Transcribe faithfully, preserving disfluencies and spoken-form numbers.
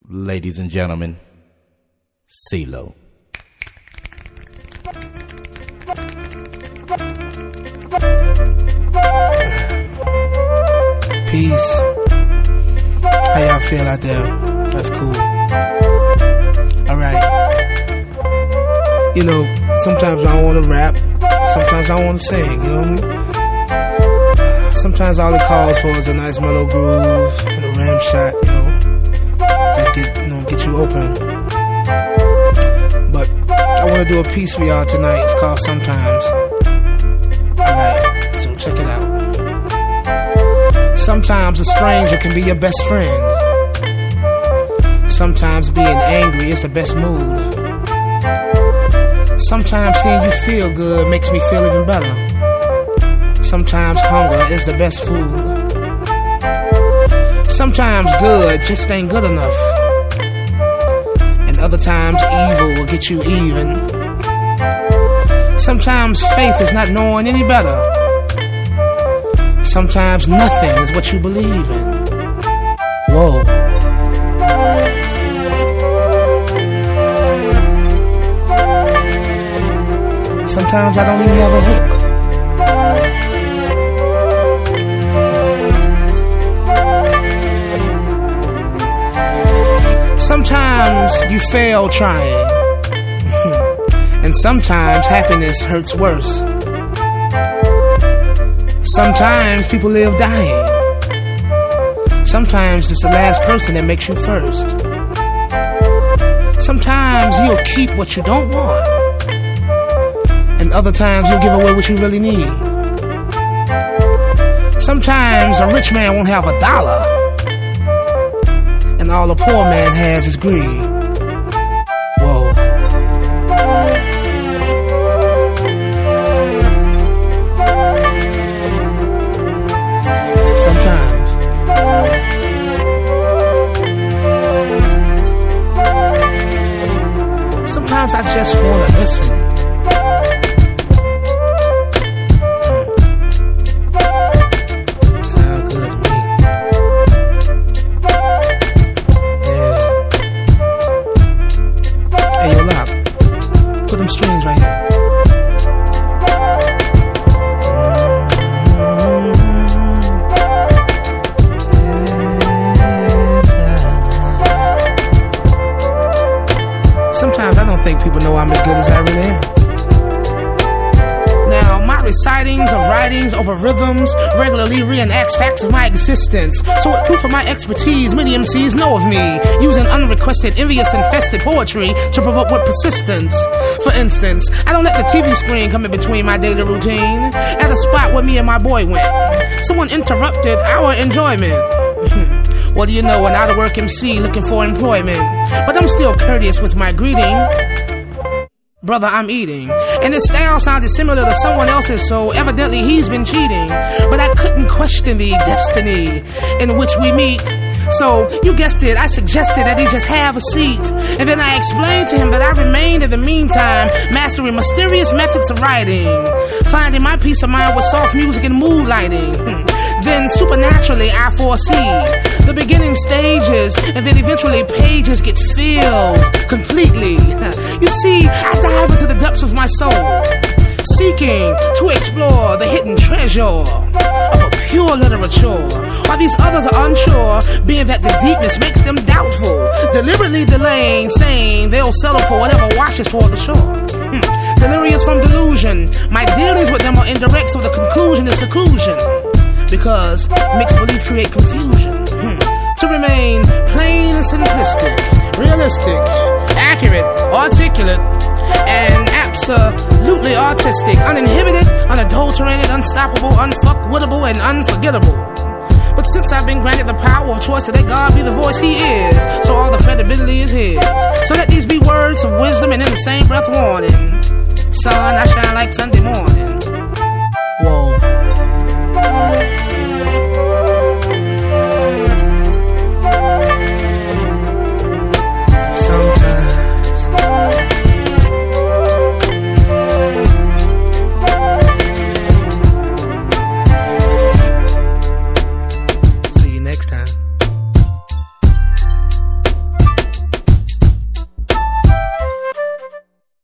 Ladies and gentlemen, CeeLo. Peace. How y'all feel out there? That's cool. Alright. You know, sometimes I don't want to rap. Sometimes I don't want to sing, you know what I mean? Sometimes all it calls for is a nice mellow groove and a ram shot, you know. Just get, you know, get you open. But I want to do a piece for y'all tonight. It's called Sometimes. Alright, so check it out. Sometimes a stranger can be your best friend. Sometimes being angry is the best mood. Sometimes seeing you feel good makes me feel even better. Sometimes hunger is the best food. Sometimes good just ain't good enough. And other times evil will get you even. Sometimes faith is not knowing any better. Sometimes nothing is what you believe in. Whoa. Sometimes I don't even have a hook. Sometimes you fail trying. And sometimes happiness hurts worse. Sometimes people live dying. Sometimes it's the last person that makes you first. Sometimes you'll keep what you don't want. And other times you'll give away what you really need. Sometimes a rich man won't have a dollar. And all a poor man has is greed. Whoa. Sometimes. Sometimes I just want to listen. Sound good to me. Yeah. Hey, yo, Lop, put them strings right here. Sometimes I don't think people know I'm as good as I really am. Now, my recitings of writings over rhythms regularly reenacts facts of my existence. So with proof of my expertise, many M Cs know of me, using unrequested, envious-infested poetry to provoke with persistence. For instance, I don't let the T V screen come in between my daily routine. At a spot where me and my boy went, someone interrupted our enjoyment. What do you know, an out-of-work M C looking for employment. But I'm still courteous with my greeting. Brother, I'm eating. And his style sounded similar to someone else's, so evidently he's been cheating. But I couldn't question the destiny in which we meet. So, you guessed it, I suggested that he just have a seat. And then I explained to him that I remained in the meantime mastering mysterious methods of writing, finding my peace of mind with soft music and mood lighting. Then supernaturally I foresee the beginning stages, and then eventually pages get filled completely. You see, I dive into the depths of my soul, seeking to explore the hidden treasure of a pure literature, while these others are unsure, being that the deepness makes them doubtful, deliberately delaying, saying they'll settle for whatever washes toward the shore. Hmm. Delirious from delusion, my dealings with them are indirect, so the conclusion is seclusion, because mixed belief create confusion. Hmm. To remain plain and simplistic, realistic, accurate, articulate, and absolutely artistic, uninhibited, unadulterated, unstoppable, unfuckwittable, and unforgettable. But since I've been granted the power of choice to let God be the voice He is, so all the credibility is His. So let these be words of wisdom, and in the same breath warning, son, I shine like Sunday morning. Whoa.